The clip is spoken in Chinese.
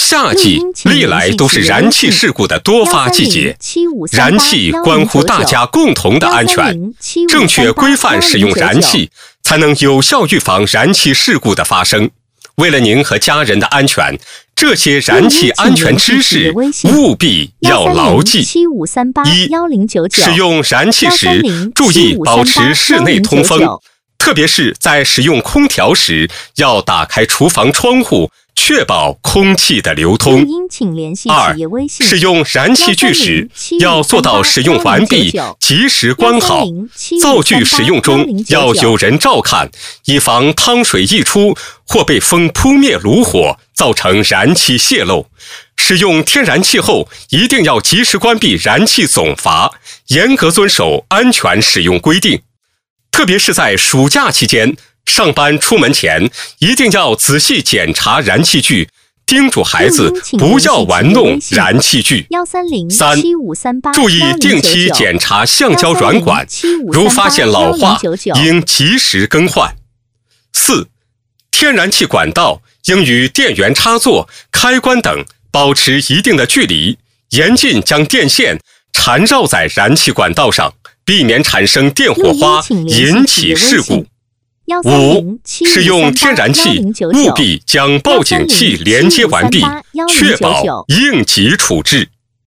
夏季历来都是燃气事故的多发季节，燃气关乎大家共同的安全，正确规范使用燃气，才能有效预防燃气事故的发生。为了您和家人的安全，这些燃气安全知识务必要牢记。1. 使用燃气时，注意保持室内通风，特别是在使用空调时，要打开厨房窗户，确保空气的流通。2. 使用燃气具时，要做到使用完毕及时关好，灶具使用中要有人照看，以防汤水溢出或被风扑灭炉火，造成燃气泄漏。使用天然气后，一定要及时关闭燃气总阀，严格遵守安全使用规定。特别是在暑假期间，上班出门前一定要仔细检查燃气具，叮嘱孩子不要玩弄燃气具。3. 注意定期检查橡胶软管，如发现老化，应及时更换。4. 天然气管道应与电源插座、开关等保持一定的距离，严禁将电线缠绕在燃气管道上，避免产生电火花，引起事故。5. 使用天然气，务必将报警器连接完毕，确保应急处置。